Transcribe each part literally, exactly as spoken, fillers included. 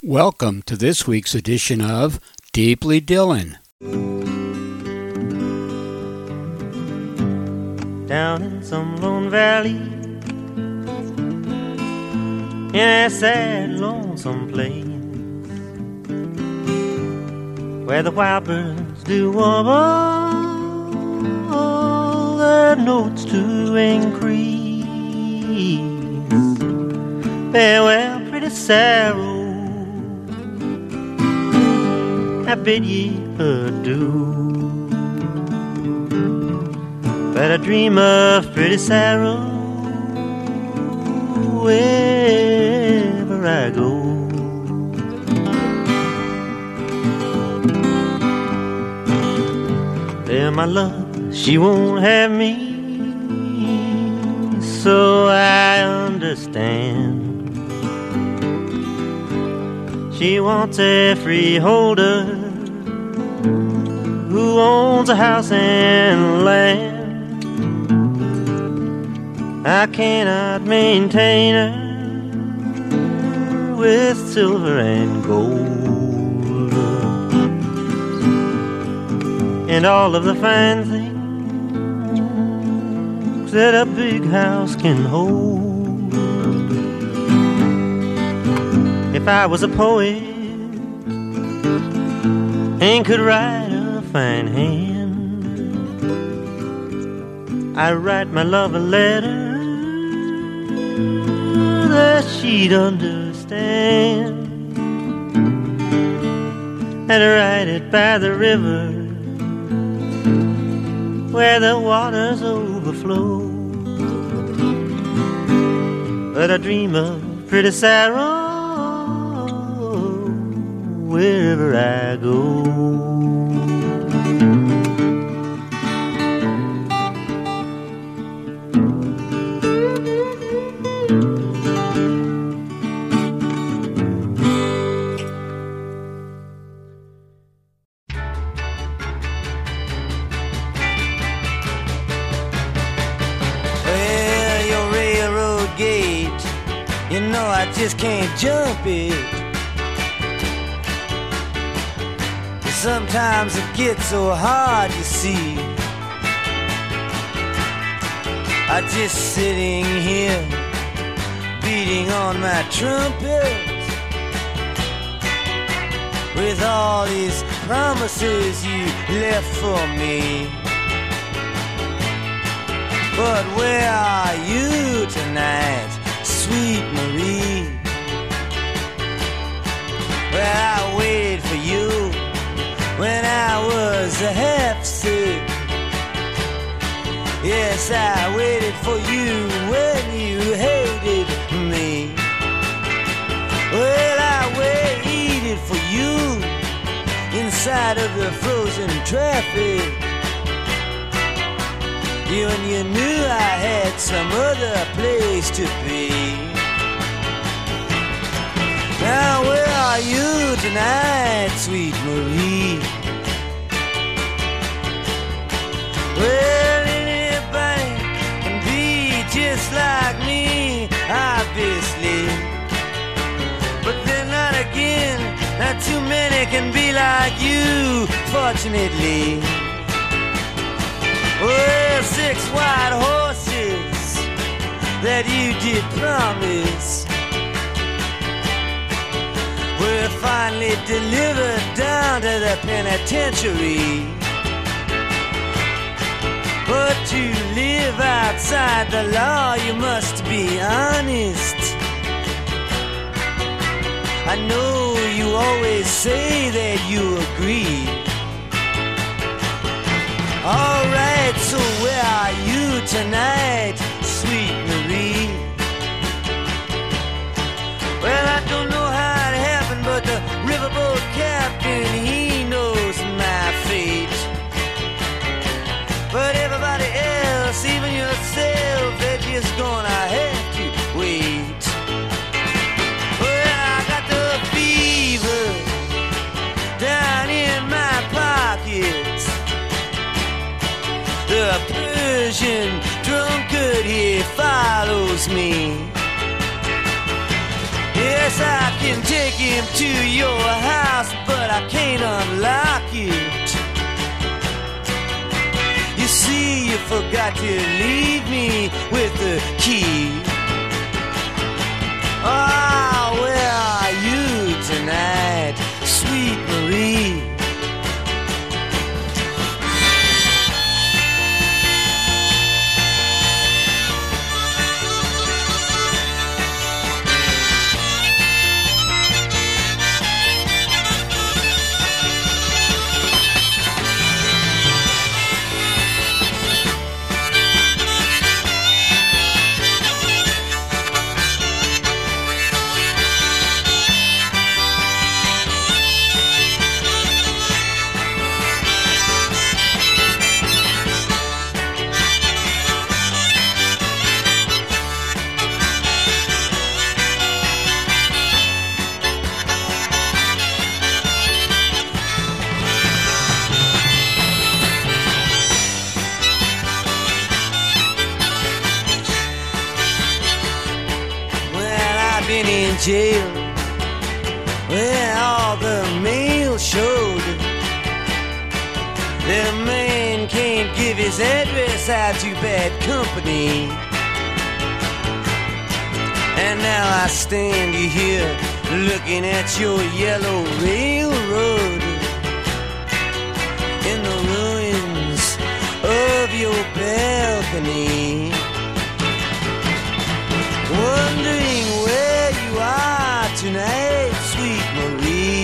Welcome to this week's edition of Deeply Dylan. Down in some lone valley, in a sad, lonesome place, where the wild birds do warble their notes to increase. Farewell, pretty sorrow, I bid ye adieu. But I dream of pretty sorrow wherever I go. There, my love, she won't have me, so I understand. She wants a freeholder who owns a house and land. I cannot maintain her with silver and gold and all of the fine things that a big house can hold. If I was a poet and could write a fine hand, I'd write my love a letter that she'd understand, and write it by the river where the waters overflow. But I dream of pretty sorrow wherever I go. I just can't jump it. Sometimes it gets so hard to see. I'm just sitting here beating on my trumpet with all these promises you left for me. But where are you tonight, sweet Marie? Well, I waited for you when I was half sick. Yes, I waited for you when you hated me. Well, I waited for you inside of the frozen traffic. You and you knew I had some other place to be. Now where are you tonight, sweet Marie? Well, anybody can be just like me, obviously. But then not again, not too many can be like you, fortunately. Well, six white horses that you did promise were finally delivered down to the penitentiary. But to live outside the law, you must be honest. I know you always say that you agree. Alright, so where are you tonight, sweet Marie? Well, I don't know how it happened, but the riverboat captain, he knows my fate. But everybody else, even yourself, they're just gonna have to wait. Well, I got the fever down in my pockets. The Persian drunkard, he follows me. Yes, I can take him to your house, but I can't unlock it. You see, you forgot to leave me with the key. Ah, oh, where are you tonight, sweet Marie? Jail where all the mail showed. The man can't give his address out to bad company. And now I stand here looking at your yellow railroad in the ruins of your balcony, wondering where you are tonight, sweet Marie.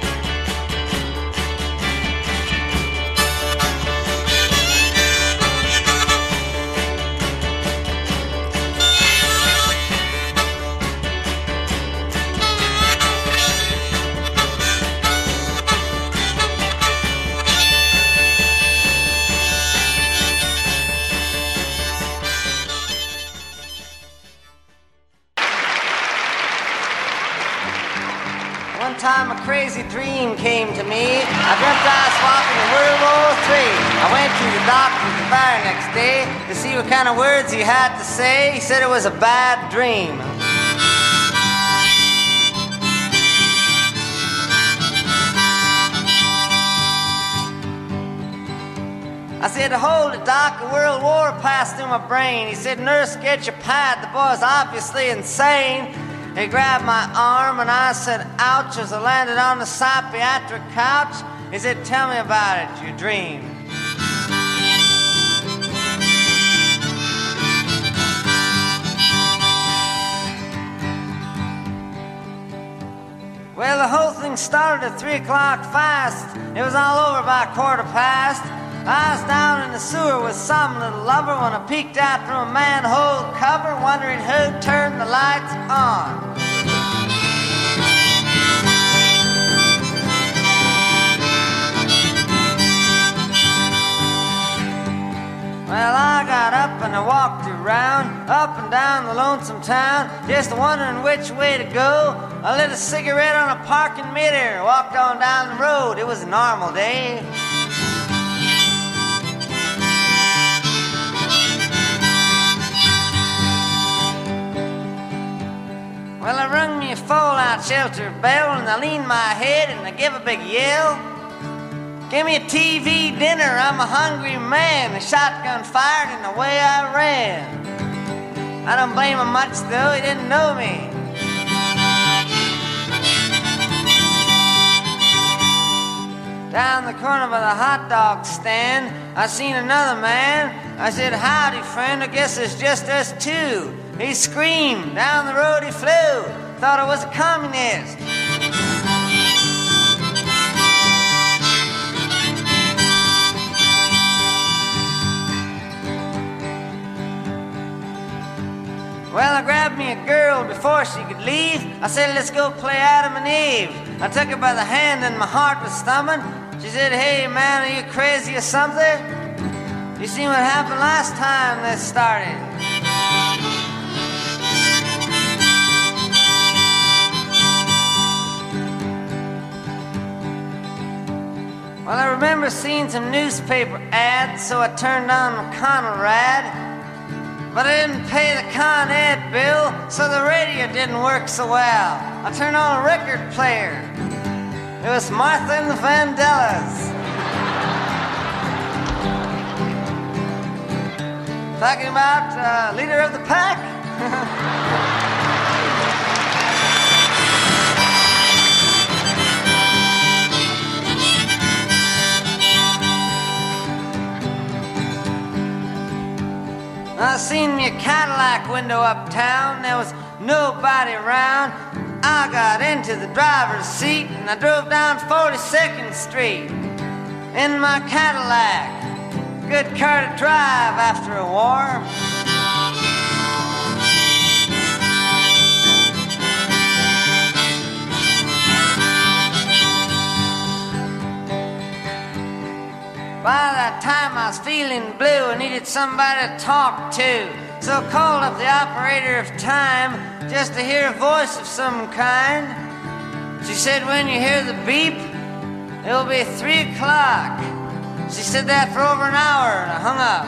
Time a crazy dream came to me. I dreamt I was walking in World War Three. I went to the doctor's bar next day to see what kind of words he had to say. He said it was a bad dream. I said, hold it, doc, a world war passed through my brain. He said, nurse, get your pad, the boy's obviously insane. He grabbed my arm and I said, ouch, as I landed on the psychiatric couch. He said, tell me about it, your dream. Well, the whole thing started at three o'clock fast. It was all over by quarter past. I was down in the sewer with some little lover when I peeked out from a manhole cover, wondering who turned the lights on. Well, I got up and I walked around, up and down the lonesome town, just wondering which way to go. I lit a cigarette on a parking meter, walked on down the road. It was a normal day. Well, I rung me a fallout shelter bell and I leaned my head and I gave a big yell. Give me a T V dinner, I'm a hungry man. The shotgun fired and away I ran. I don't blame him much though, he didn't know me. Down the corner by the hot dog stand, I seen another man. I said, howdy friend, I guess it's just us two. He screamed, down the road he flew, thought I was a communist. Well, I grabbed me a girl before she could leave. I said, let's go play Adam and Eve. I took her by the hand and my heart was thumping. She said, hey man, are you crazy or something? You seen what happened last time this started? Well, I remember seeing some newspaper ads, so I turned on the Conrad. But I didn't pay the Con Ed bill, so the radio didn't work so well. I turned on a record player. It was Martha and the Vandellas. Talking about uh, leader of the pack? I seen me a Cadillac window uptown. There was nobody around. I got into the driver's seat and I drove down forty-second Street in my Cadillac. Good car to drive after a war. By that time I was feeling blue and needed somebody to talk to. So I called up the operator of time just to hear a voice of some kind. She said, when you hear the beep, it'll be three o'clock. She said that for over an hour and I hung up.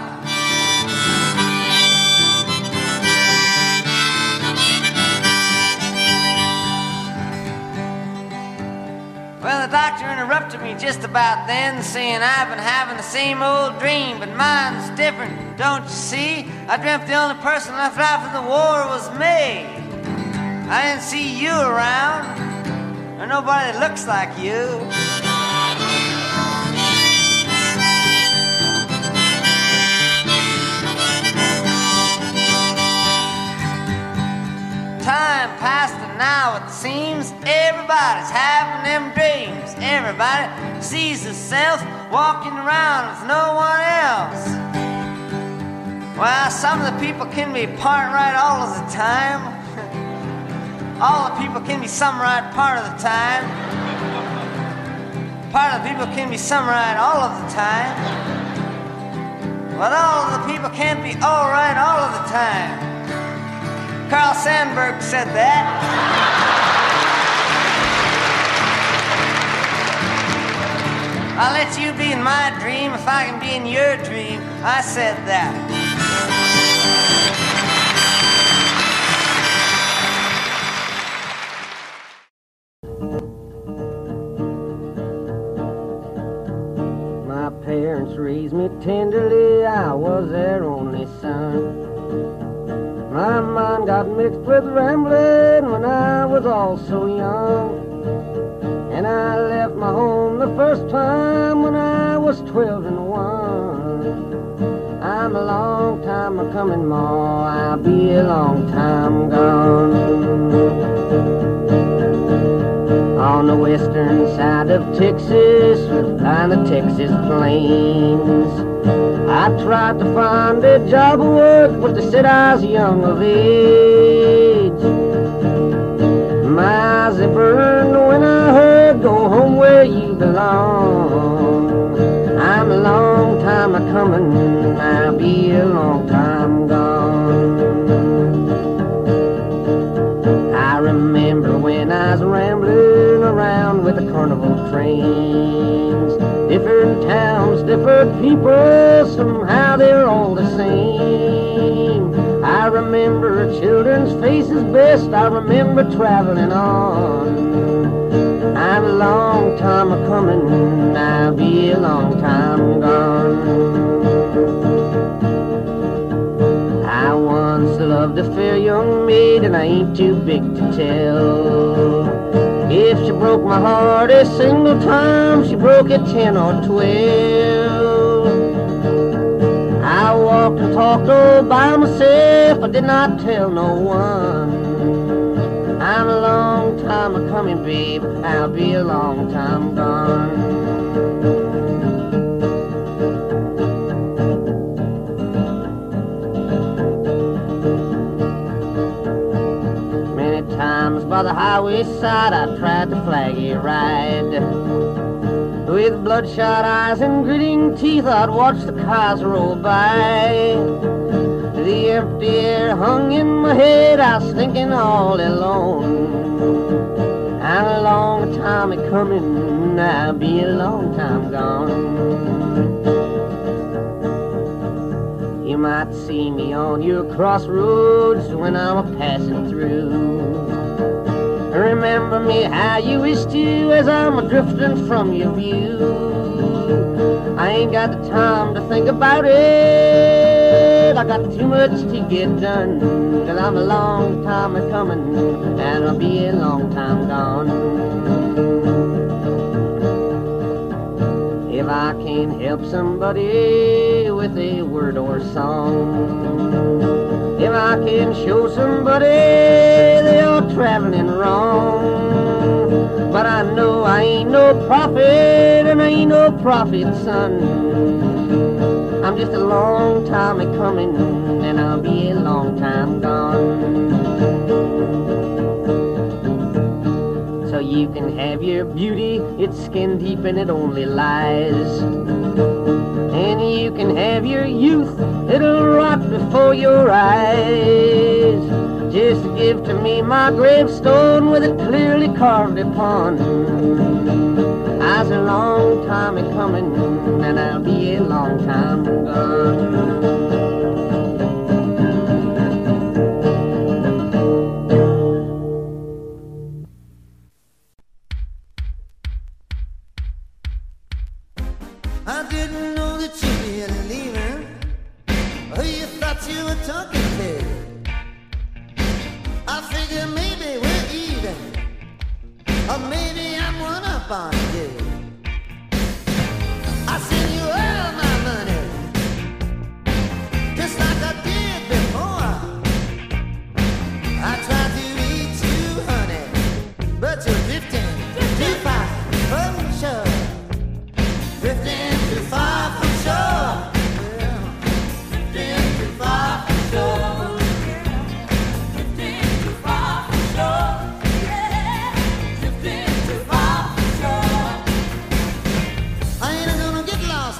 Well, the doctor interrupted me just about then, saying I've been having the same old dream, but mine's different, don't you see? I dreamt the only person left after the war was me. I didn't see you around, or nobody that looks like you. Time passed and now it seems everybody's having them dreams. Everybody sees herself walking around with no one else. Well, some of the people can be part right all of the time. All the people can be some right part of the time. Part of the people can be some right all of the time. But all of the people can't be all right all of the time. Carl Sandburg said that. I'll let you be in my dream if I can be in your dream. I said that. My parents raised me tenderly, I was their only son. My mind got mixed with rambling when I was all so young. And I left my home the first time when I was twelve and one. I'm a long time a coming, Ma, I'll be a long time gone. On the western side of Texas, behind the Texas plains, I tried to find a job of work, but they said I was young of age. My eyes they burned when I heard, go home where you belong. I'm a long time a-coming, I'll be a long time gone. I remember when I was rambling around with the carnival trains. Different towns, different people, somehow they're all the same. I remember children's faces best, I remember traveling on. I'm a long time a-coming, I'll be a long time gone. I once loved a fair young maid, and I ain't too big to tell. If she broke my heart a single time, she broke it ten or twelve. I walked and talked all by myself, I did not tell no one. I'm a long time a-coming, babe, I'll be a long time gone. Times by the highway side I tried to flag a ride. With bloodshot eyes and gritting teeth I'd watch the cars roll by. The empty air hung in my head, I was thinking all alone. I'm a long time a-coming, I'll be a long time gone. You might see me on your crossroads when I'm a passing through. Remember me how you used to as I'm a drifting from your view. I ain't got the time to think about it. I got too much to get done. Cause I'm a long time a coming, and I'll be a long time gone. If I can help somebody with a word or song, if I can show somebody they are traveling wrong, but I know I ain't no prophet and I ain't no prophet's son. I'm just a long time a coming, and I'll be a long time gone. So you can have your beauty, it's skin deep and it only lies. And you can have your youth, it'll rot before your eyes. Just give to me my gravestone with it clearly carved upon. I's a long time a coming, and I'll be a long time gone. I didn't know that you were leaving. Who you thought you were talking to? I figured maybe we're even, or maybe I'm one up on you. I sent you all my money, just like I did before. I tried to reach you, honey, but you're drifting too far from shore. Drifting too far from shore. Yeah. Drifting too far from shore. Drifting too far from shore. Yeah. Drifting too far from shore. I ain't gonna get lost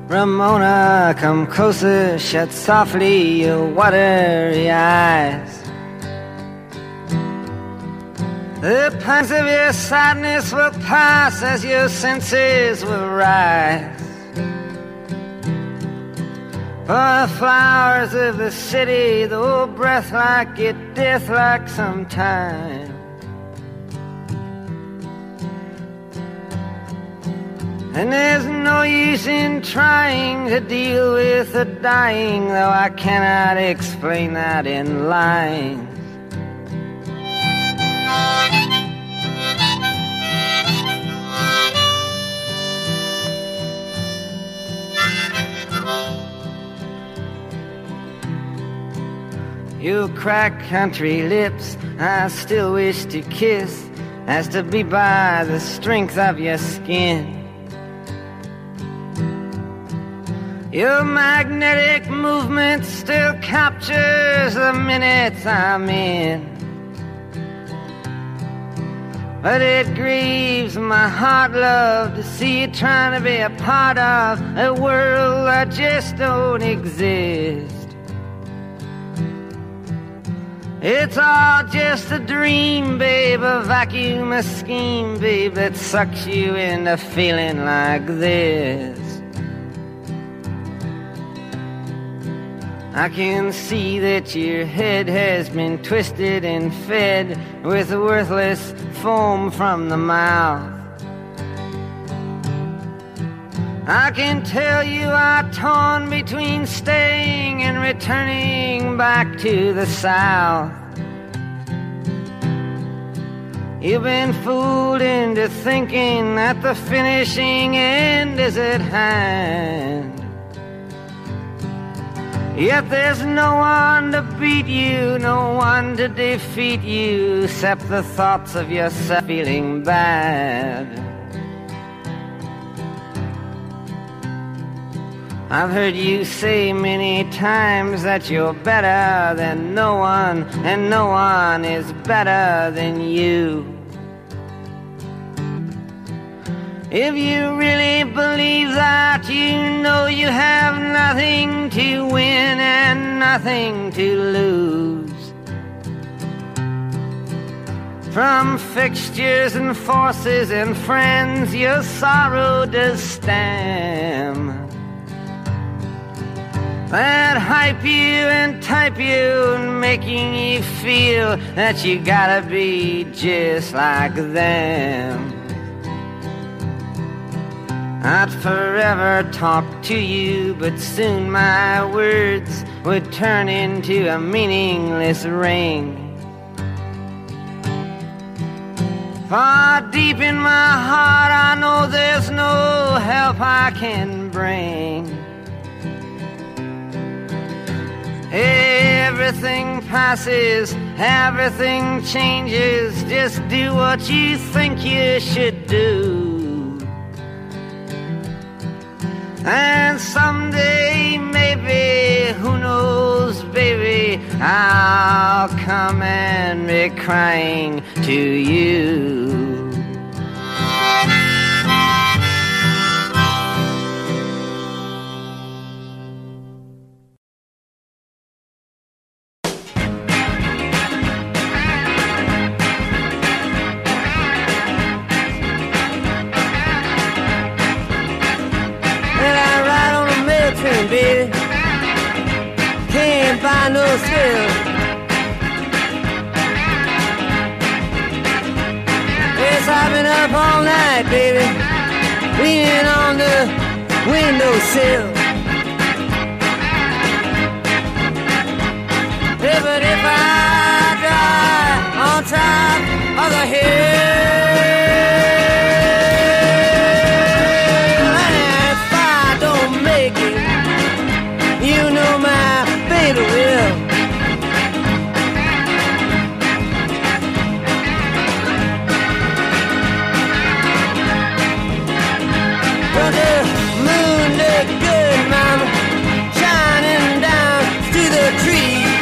Ramona, come closer, shut softly your watery eyes. The pangs of your sadness will pass as your senses will rise. For the flowers of the city, though breath like it, death like sometime. And there's no use in trying to deal with the dying, though I cannot explain that in lines. Your cracked country lips I still wish to kiss, as to be by the strength of your skin. Your magnetic movement still captures the minutes I'm in. But it grieves my heart, love, to see you trying to be a part of a world that just don't exist. It's all just a dream, babe, a vacuum, a scheme, babe, that sucks you into feeling like this. I can see that your head has been twisted and fed with worthless foam from the mouth. I can tell you are torn between staying and returning back to the South. You've been fooled into thinking that the finishing end is at hand. Yet there's no one to beat you, no one to defeat you, except the thoughts of yourself feeling bad. I've heard you say many times that you're better than no one, and no one is better than you. If you really believe that, you know you have nothing to win and nothing to lose. From fixtures and forces and friends, your sorrow does stem. That hype you and type you and making you feel that you gotta be just like them. I'd forever talk to you, but soon my words would turn into a meaningless ring. Far deep in my heart I know there's no help I can bring. Everything passes, everything changes, just do what you think you should do. And someday, maybe, who knows, baby, I'll come and be crying to you. Baby, can't buy no thrill. Yes, I've been up all night, baby, leaning on the windowsill. Yeah, but if I die on top of the hill, you know my baby will. But the moon looked good, mama, shining down through the trees.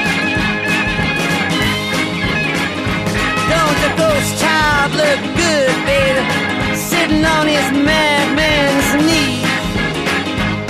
Don't the ghost child look good, baby, sitting on his madman's knee?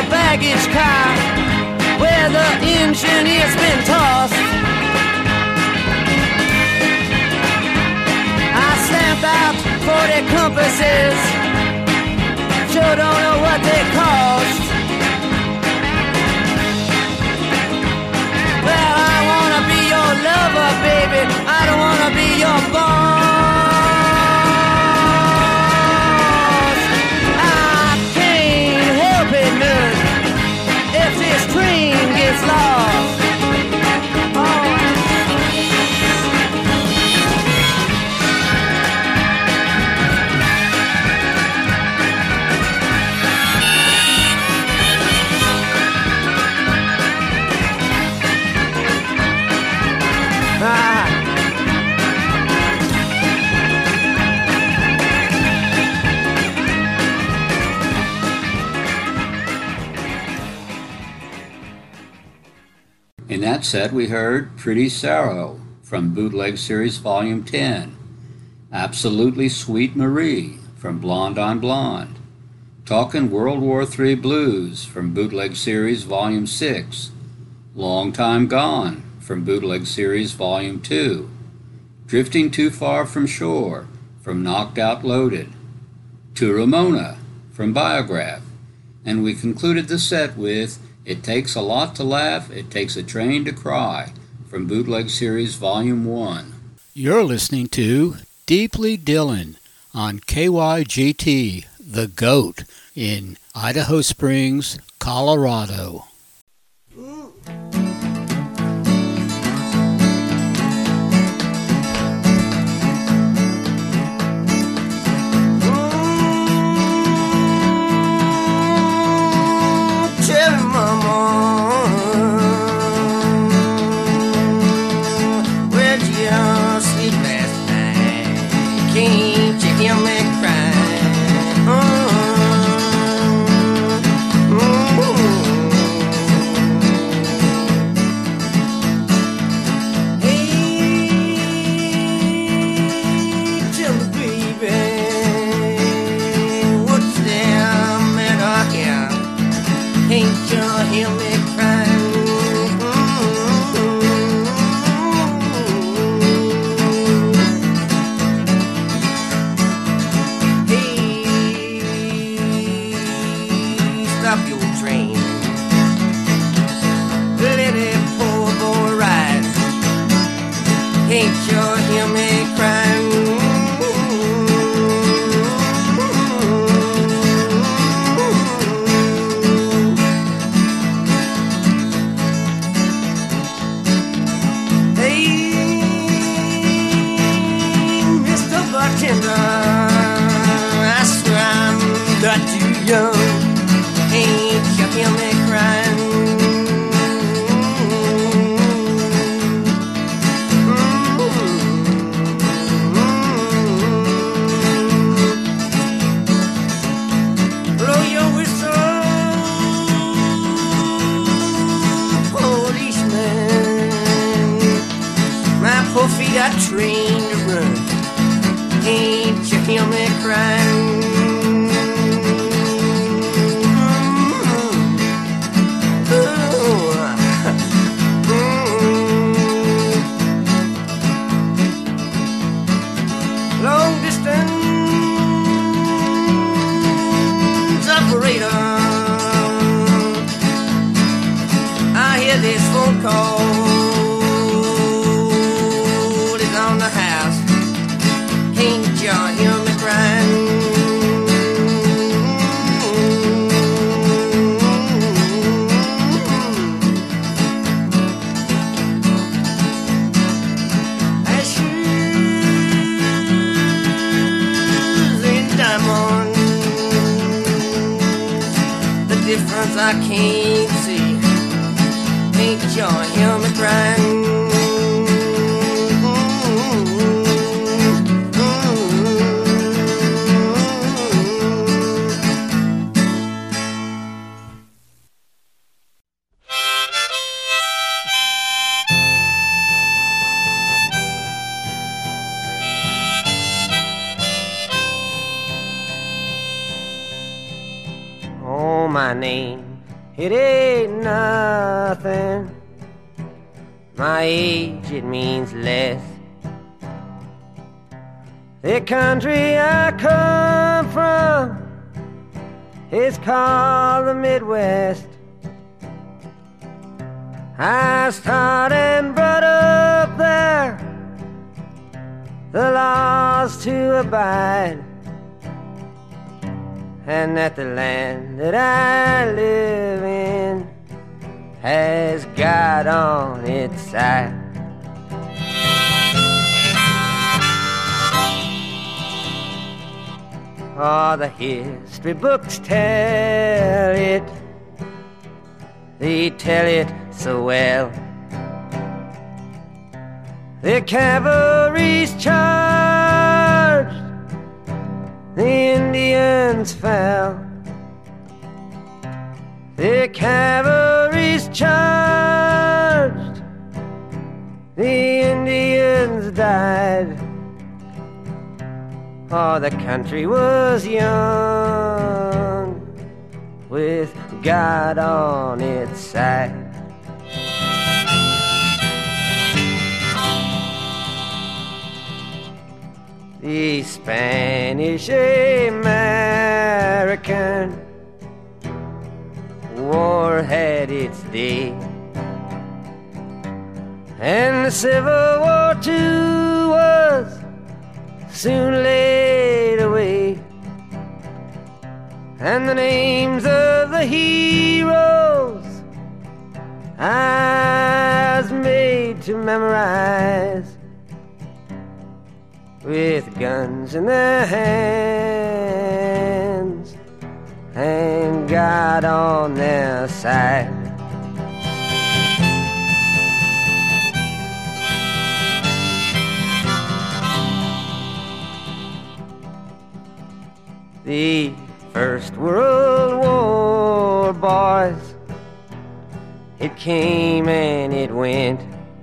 baggage car where the engineer's been tossed. I stamped out forty compasses, sure don't know what they cost. Well, I wanna be your lover, baby, I don't wanna be your boss. I can't help it none if this train gets lost. In that set, we heard Pretty Sorrow from Bootleg Series Volume ten, Absolutely Sweet Marie from Blonde on Blonde, Talkin' World War Three Blues from Bootleg Series Volume six, Long Time Gone from Bootleg Series Volume two, Drifting Too Far from Shore from Knocked Out Loaded, To Ramona from Biograph, and we concluded the set with It Takes a Lot to Laugh, It Takes a Train to Cry from Bootleg Series Volume one. You're listening to Deeply Dylan on K Y G T, The GOAT, in Idaho Springs, Colorado. I can't see. Ain't you hear me crying? Oh, my name it ain't nothing. My age, it means less. The country I come from is called the Midwest. I was taught and brought up there, the laws to abide, and that the land that I live in has God on its side. Oh, the history books tell it, they tell it so well. The cavalry's charged, the Indians fell. The cavalry's charged, the Indians died. Oh, the country was young, with God on its side. The Spanish American War had its day, and the Civil War too was soon laid away, and the names of the heroes I was made to memorize, with guns in their hands and God on their side. The First World War, boys, it came and it went.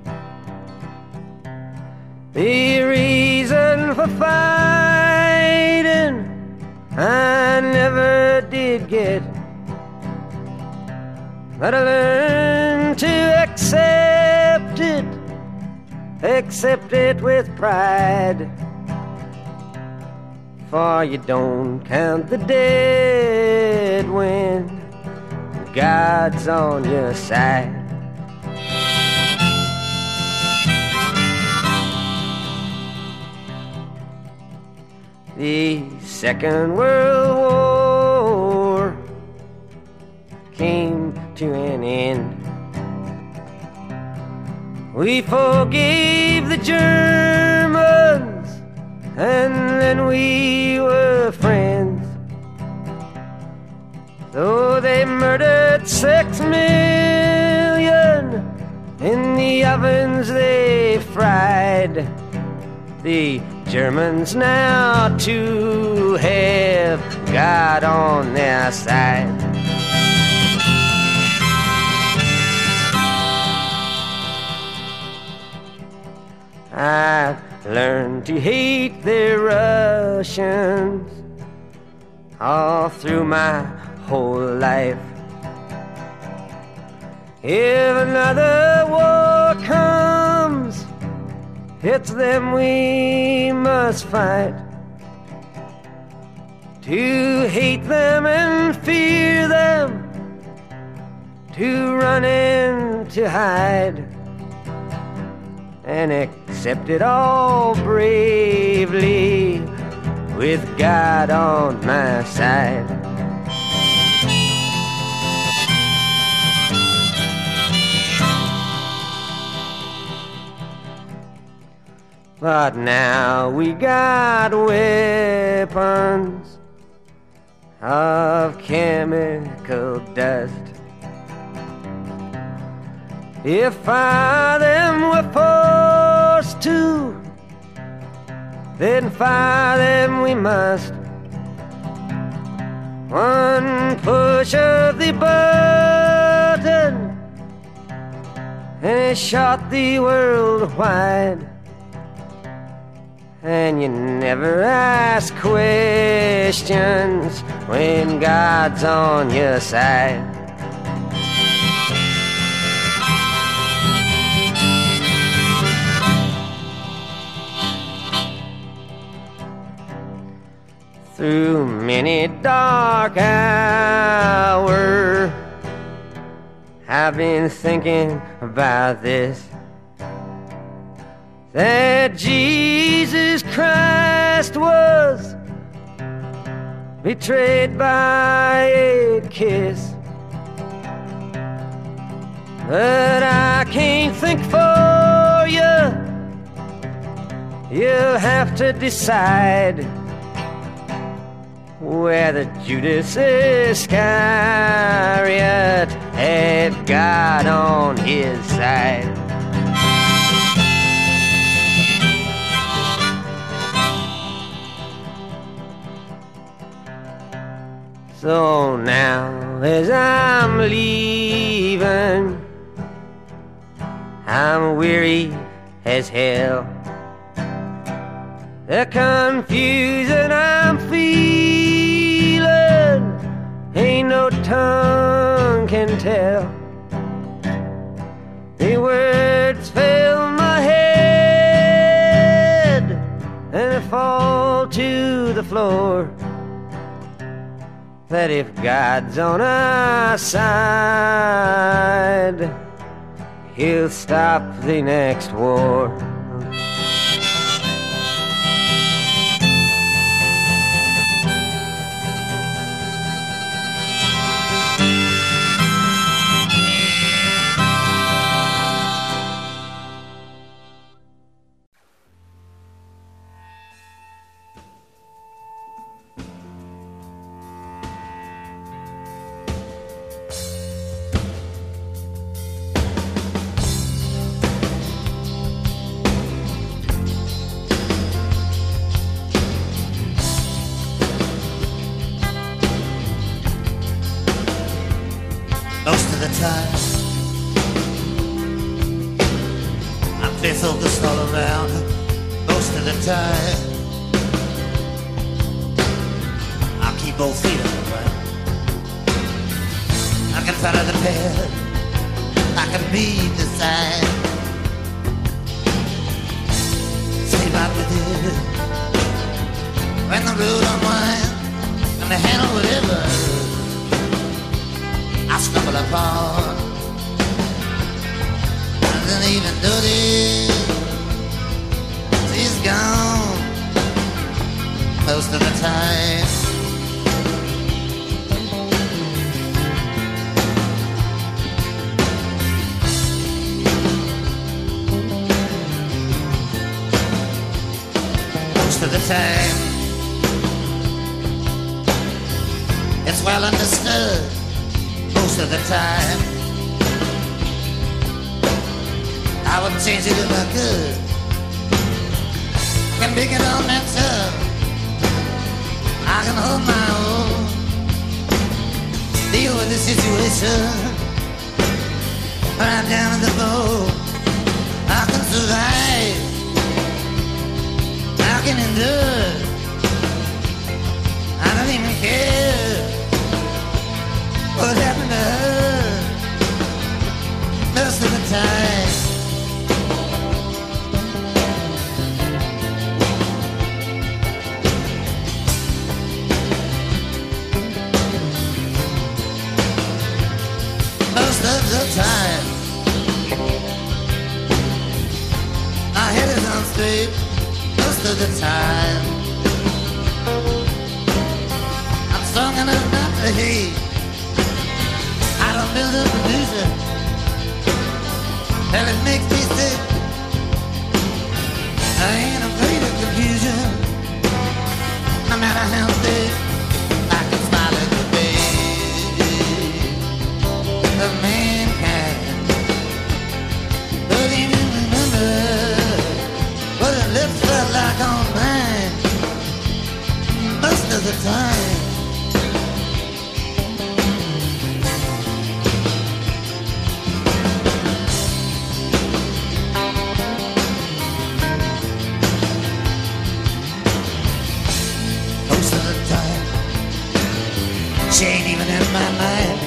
The reason for fighting I never did get, but I learned to accept it, accept it with pride. For you don't count the dead when God's on your side. The Second World War came to an end. We forgave the Germans, and then we were friends. Though they murdered six million in the ovens they fried, the Germans now too have God on their side. I've learned to hate the Russians all through my whole life. If another war comes, it's them we must fight. To hate them and fear them, to run and to hide, and accept it all bravely with God on my side. But now we got weapons of chemical dust. If fire them were forced to, then fire them we must. One push of the button, and it shot the world wide. And you never ask questions when God's on your side. through many dark hours. I've been thinking about this, that Jesus Christ was betrayed by a kiss. But I can't think for you. You'll have to decide whether Judas Iscariot had God on his side. So now as I'm leaving, I'm weary as hell. The confusion I'm feeling ain't no tongue can tell. The words fill my head and they fall to the floor. That if God's on our side, He'll stop the next war. Most of the time I'm clear focused all around. Most of the time I'll keep both feet on the ground. I can follow the path, I can read the sign. Stay right with it when the road unwinds and the handle whatever I stumble upon. I didn't even notice she's gone most of the time. Most of the time it's well understood. Most of the time I would change it if I could. I can make it all messed up, I can hold my own, deal with the situation right down in the bone. I can survive, I can endure, I don't even care what happened to her most of the time. Most of the time my head is on straight. Most of the time I'm strong enough not to hate. I don't build up illusion, and it makes me sick. I ain't afraid of confusion, no matter how big. I can smile at the face of mankind. Don't even remember what her lips felt like on mine. Most of the time she ain't even in my mind.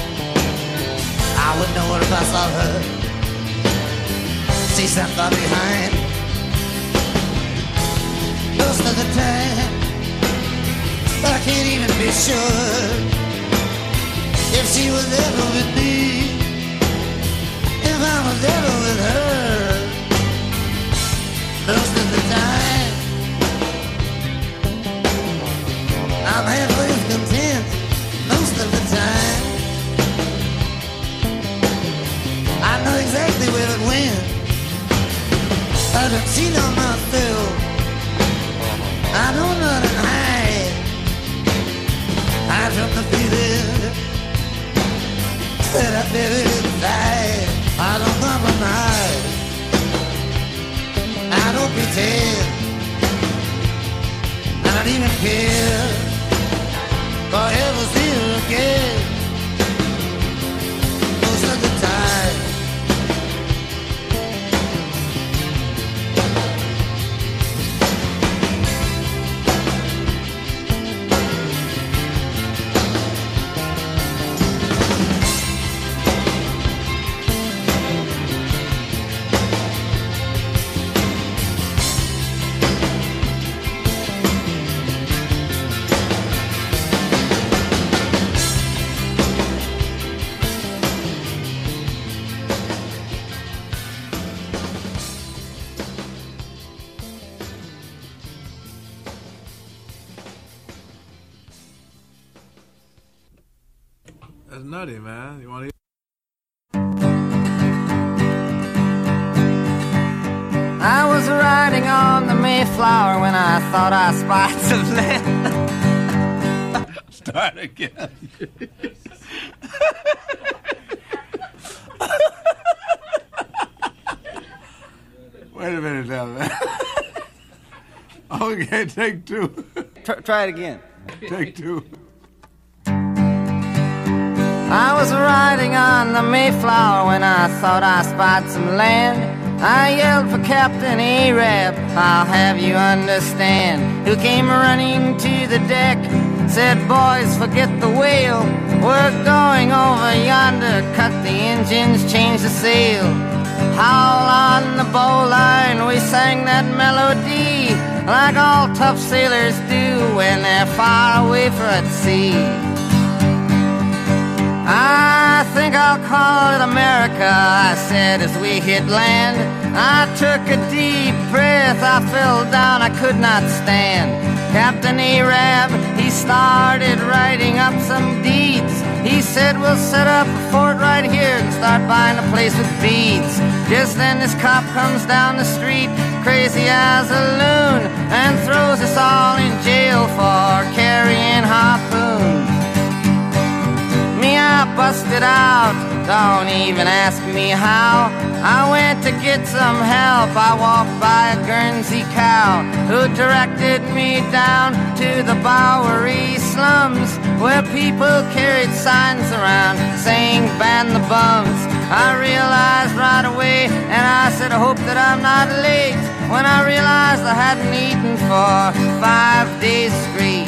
I would know her if I saw her. She's not far behind. Most of the time but I can't even be sure if she was ever with me, if I was ever with her. Most of the time I'm halfway content. Most of the time I know exactly where it went. I don't cheat on myself, I don't run and hide. I from the feeling that I buried inside. I don't compromise, I don't pretend, I don't even care for ever see her again. Most of the time That's nutty, man. You want to? I was riding on the Mayflower when I thought I spied some land. Start again. Wait a minute now, man. Okay, take two. Try, try it again. Take two. I was riding on the Mayflower when I thought I spied some land. I yelled for Captain Arab, I'll have you understand, who came running to the deck, said, boys, forget the whale, we're going over yonder, cut the engines, change the sail. Howl on the bowline, we sang that melody, like all tough sailors do when they're far away from sea. I think I'll call it America, I said as we hit land. I took a deep breath, I fell down, I could not stand. Captain Arab, he started writing up some deeds. He said, we'll set up a fort right here and start buying a place with beads. Just then this cop comes down the street, crazy as a loon, and throws us all in jail for carrying harpoons. Me, I busted out, don't even ask me how. I went to get some help, I walked by a Guernsey cow, who directed me down to the Bowery slums, where people carried signs around saying ban the bums. I realized right away, and I said I hope that I'm not late, when I realized I hadn't eaten for five days straight.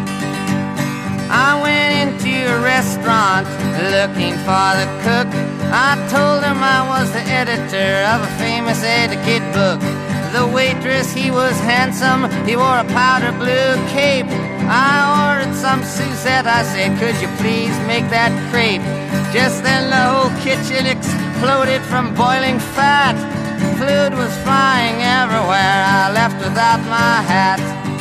I went into a restaurant looking for the cook. I told him I was the editor of a famous etiquette book. The waitress, he was handsome, he wore a powder blue cape. I ordered some Suzette, I said, could you please make that crepe? Just then the whole kitchen exploded from boiling fat. Food was flying everywhere, I left without my hat.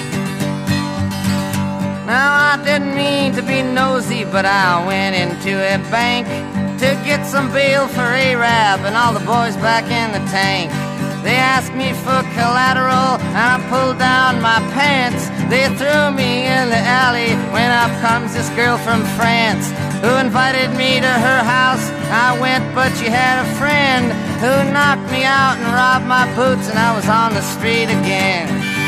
Now I didn't mean to be nosy, but I went into a bank to get some bail for Arab and all the boys back in the tank. They asked me for collateral, and I pulled down my pants. They threw me in the alley when up comes this girl from France, who invited me to her house. I went, but she had a friend who knocked me out and robbed my boots, and I was on the street again.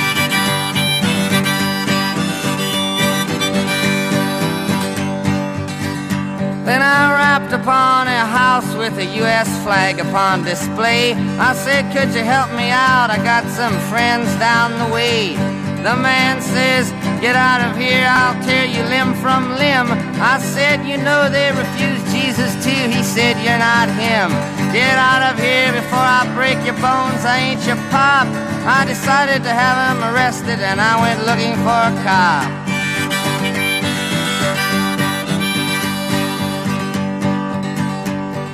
Then I rapped upon a house with a U S flag upon display. I said, could you help me out? I got some friends down the way. The man says, get out of here, I'll tear you limb from limb. I said, you know they refused Jesus too. He said, you're not him. Get out of here before I break your bones, I ain't your pop. I decided to have him arrested, and I went looking for a cop.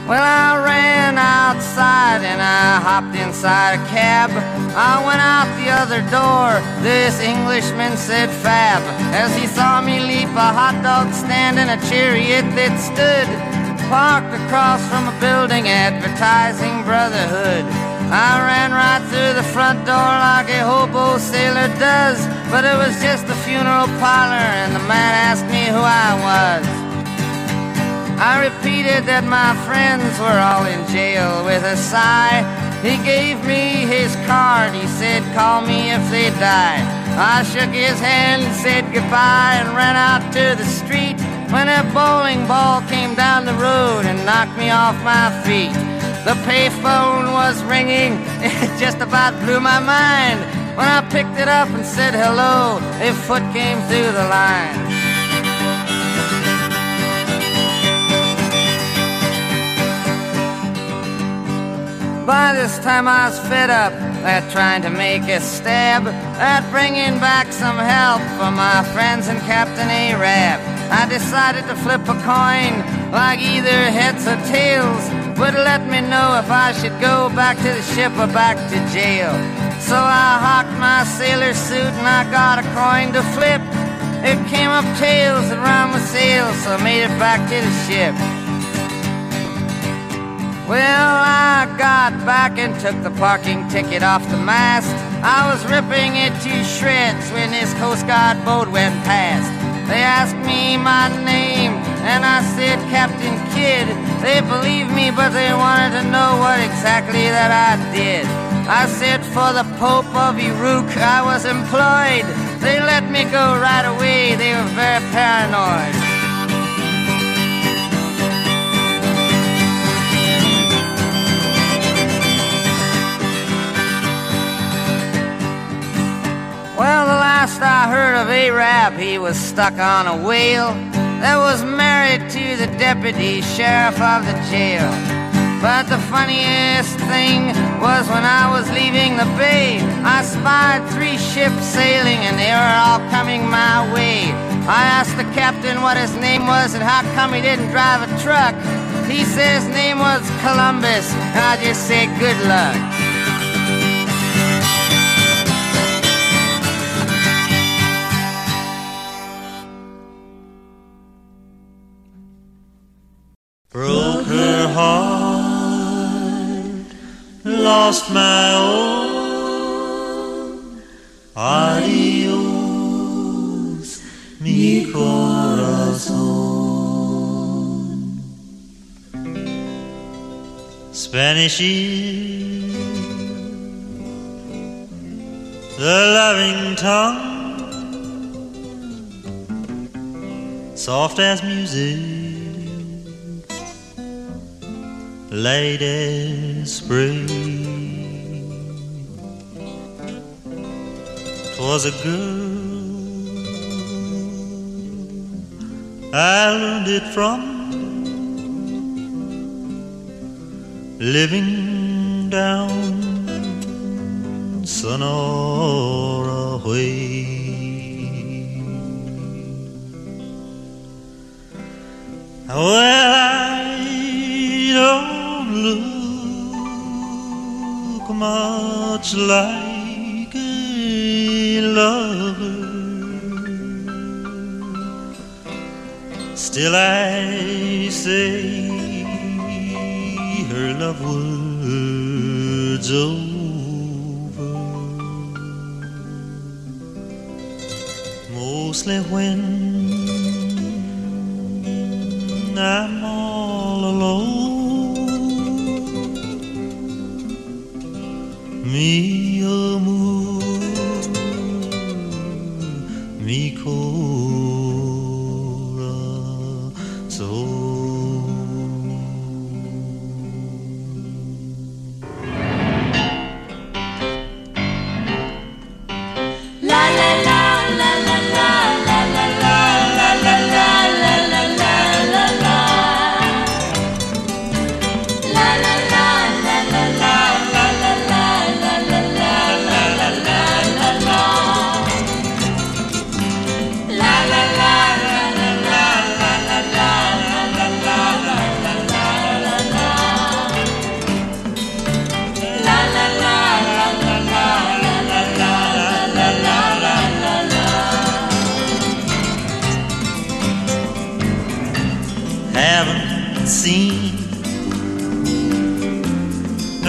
Well, I ran outside and I hopped inside a cab. I went out the other door, this Englishman said fab, as he saw me leap a hot dog stand and a chariot that stood parked across from a building advertising brotherhood. I ran right through the front door like a hobo sailor does, but it was just the funeral parlor and the man asked me who I was. I repeated that my friends were all in jail with a sigh. He gave me his card, he said call me if they die. I shook his hand and said goodbye and ran out to the street when a bowling ball came down the road and knocked me off my feet. The payphone was ringing, it just about blew my mind. When I picked it up and said hello, a foot came through the line. By this time I was fed up at trying to make a stab at bringing back some help for my friends and Captain Arab. I decided to flip a coin like either heads or tails would let me know if I should go back to the ship or back to jail. So I hocked my sailor suit and I got a coin to flip. It came up tails and round with sails, so I made it back to the ship. Well, I got back and took the parking ticket off the mast. I was ripping it to shreds when this Coast Guard boat went past. They asked me my name, and I said Captain Kidd. They believed me, but they wanted to know what exactly that I did. I said for the Pope of Uruk I was employed. They let me go right away, they were very paranoid. Well, the last I heard of Arab, he was stuck on a whale that was married to the deputy sheriff of the jail. But the funniest thing was when I was leaving the bay, I spied three ships sailing and they were all coming my way. I asked the captain what his name was and how come he didn't drive a truck. He said his name was Columbus, and I just said good luck. Broke her heart, lost my own. Adios, mi corazón. Spanish is the loving tongue, soft as music, late as spring. 'Twas a girl I learned it from, living down Sonora way. Well, I don't look much like a lover, still I say her love words over, mostly when I'm all alone. Mi amor, mi corazón. La la la la la la la la la la la la la la la la.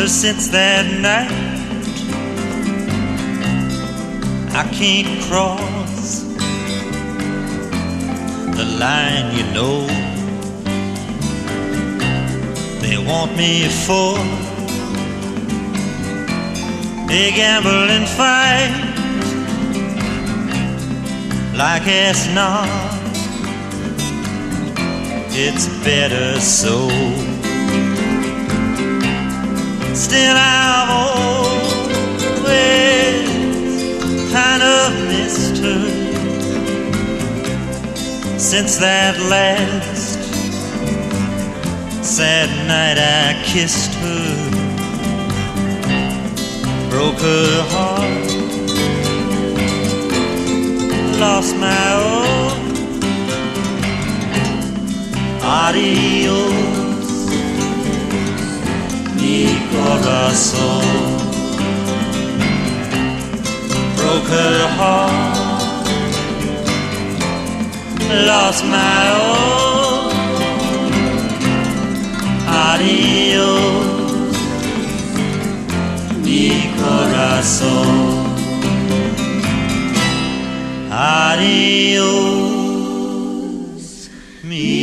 since that night. I can't cross the line, you know. They want me for a gambling fight, like as not, it's better so. Still I've always kind of missed her since that last sad night I kissed her, broke her heart, lost my own. Adios, mi corazón. Broke her heart, lost my own. Adios, mi corazón. Adios, mi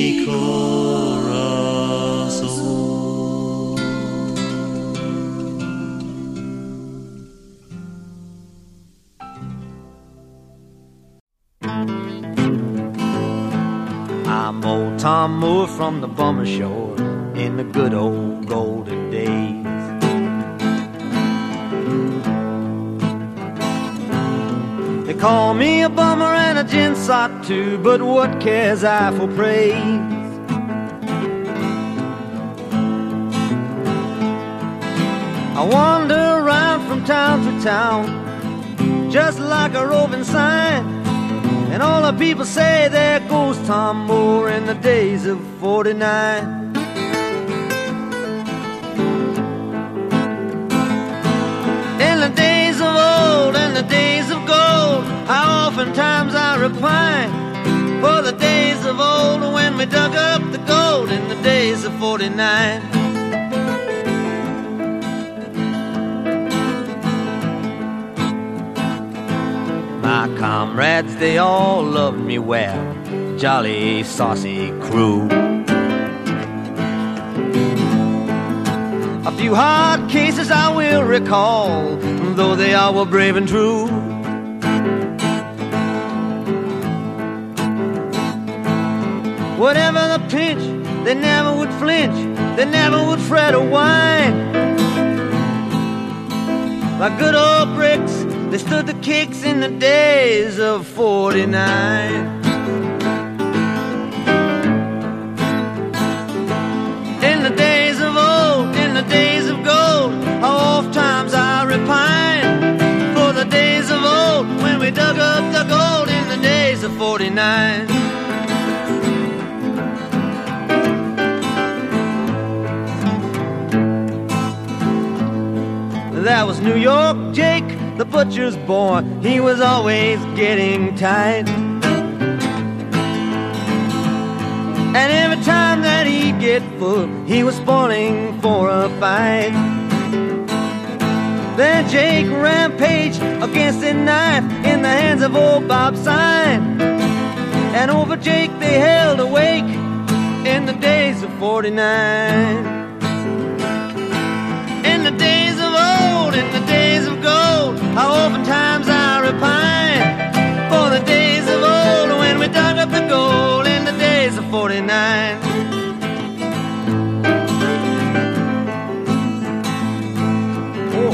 corazón. I'm old Tom Moore from the Bummer Shore in the good old golden days. They call me a bummer and a ginsot too, but what cares I for praise? I wander around from town to town, just like a roving sign, and all the people say there goes Tom Moore in the days of forty-nine. In the days of old and the days of gold, how oftentimes I repine for the days of old when we dug up the gold in the days of forty-nine. My comrades, they all loved me well, jolly, saucy crew. A few hard cases I will recall, though they all were brave and true. Whatever the pinch, they never would flinch, they never would fret or whine. Like good old bricks, they stood the kicks in the days of forty-nine. In the days of old, in the days of gold, how oft times I repine for the days of old when we dug up the gold in the days of forty-nine. That was New York Jake, the butcher's boy. He was always getting tight, and every time that he'd get full, he was spoiling for a fight. Then Jake rampaged against a knife in the hands of old Bob Sign, and over Jake they held awake in the days of forty-nine. In the days of old, in the days of gold, how oftentimes I repine for the days of old when we dug up the gold in the days of forty-nine. Oh.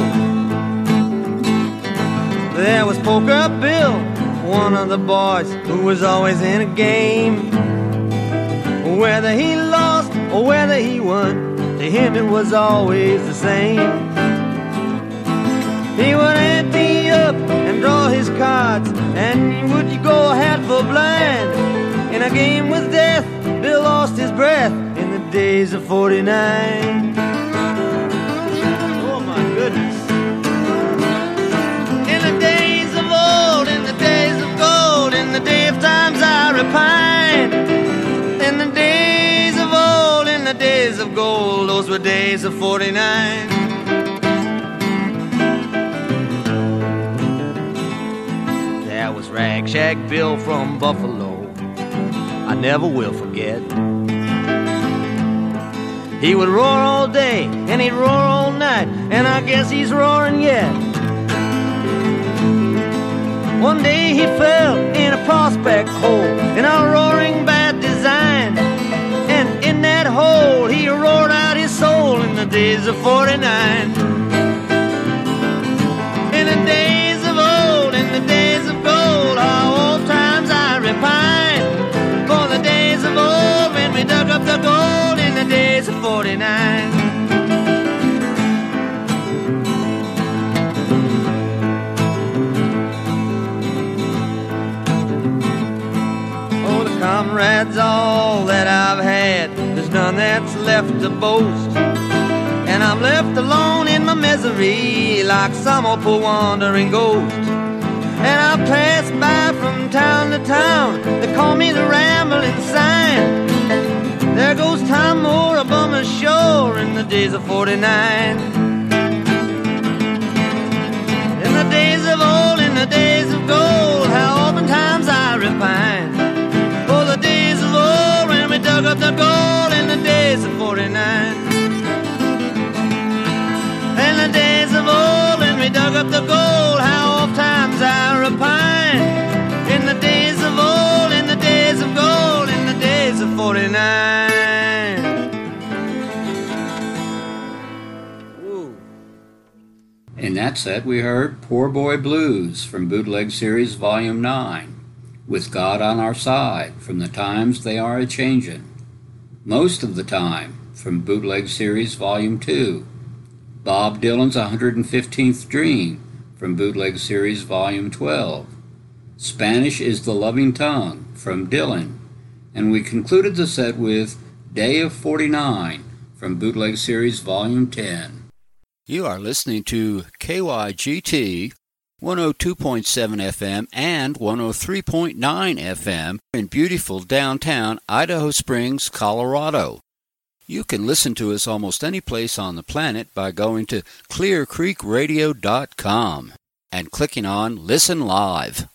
There was Poker Bill, one of the boys who was always in a game. Whether he lost or whether he won, to him it was always the same. He would ante up and draw his cards, and would you go hat for blind? In a game with death, Bill lost his breath in the days of forty-nine. Oh my goodness. In the days of old, in the days of gold, in the day of times I repine. In the days of old, in the days of gold, those were days of forty-nine. Rag Shack Bill from Buffalo, I never will forget. He would roar all day and he'd roar all night, and I guess he's roaring yet. One day he fell in a prospect hole in a roaring bad design, and in that hole he roared out his soul in the days of forty-nine. In the days of old, in the days of gold, how old times I repine. For the days of old when we dug up the gold in the days of forty-nine. Oh, the comrades all that I've had, there's none that's left to boast. And I'm left alone in my misery, like some old poor wandering ghost. And I pass by from town to town, they call me the rambling sign. There goes Tom Moore above my shore in the days of forty-nine. In the days of old, in the days of gold, how oftentimes I repine. For the days of old when we dug up the gold in the days of forty-nine. In the days of old when we dug up the gold, how oft times I repine. In the days of old, in the days of gold, in the days of forty-nine. Woo. In that set we heard Poor Boy Blues from Bootleg Series Volume nine, With God on Our Side from The Times They Are A-Changin', Most of the Time from Bootleg Series Volume two, Bob Dylan's one hundred fifteenth Dream from Bootleg Series Volume twelve, Spanish is the Loving Tongue from Dylan, and we concluded the set with Day of forty-nine from Bootleg Series Volume ten. You are listening to K Y G T one oh two point seven F M and one oh three point nine F M in beautiful downtown Idaho Springs, Colorado. You can listen to us almost any place on the planet by going to clear creek radio dot com and clicking on Listen Live.